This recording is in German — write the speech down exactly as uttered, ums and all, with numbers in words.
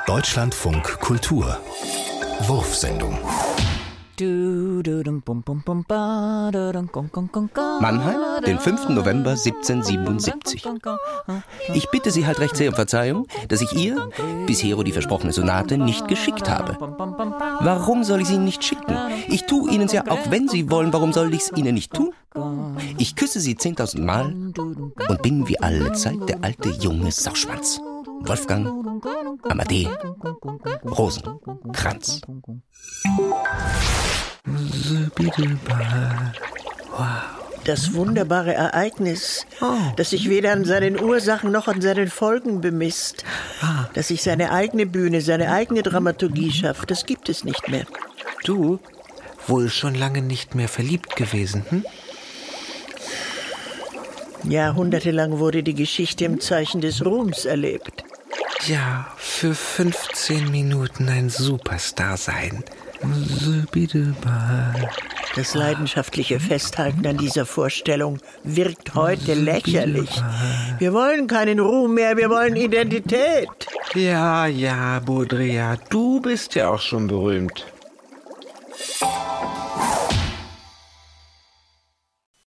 Deutschlandfunk Kultur Wurfsendung. Mannheim, den fünften November siebzehnhundertsiebenundsiebzig. Ich bitte Sie halt recht sehr um Verzeihung, dass ich ihr bisher die versprochene Sonate nicht geschickt habe. Warum soll ich sie Ihnen nicht schicken? Ich tue Ihnen ja, auch wenn Sie wollen, warum soll ich es Ihnen nicht tun? Ich küsse Sie zehntausend Mal und bin wie alle Zeit der alte junge Sauschwanz. Wolfgang Amadee Rosenkranz. Das wunderbare Ereignis, das sich weder an seinen Ursachen noch an seinen Folgen bemisst, das sich seine eigene Bühne, seine eigene Dramaturgie schafft, das gibt es nicht mehr. Du, wohl schon lange nicht mehr verliebt gewesen, hm? Jahrhundertelang wurde die Geschichte im Zeichen des Ruhms erlebt. Ja, für fünfzehn Minuten ein Superstar sein. Das leidenschaftliche Festhalten an dieser Vorstellung wirkt heute lächerlich. Wir wollen keinen Ruhm mehr, wir wollen Identität. Ja, ja, Baudrillard, du bist ja auch schon berühmt.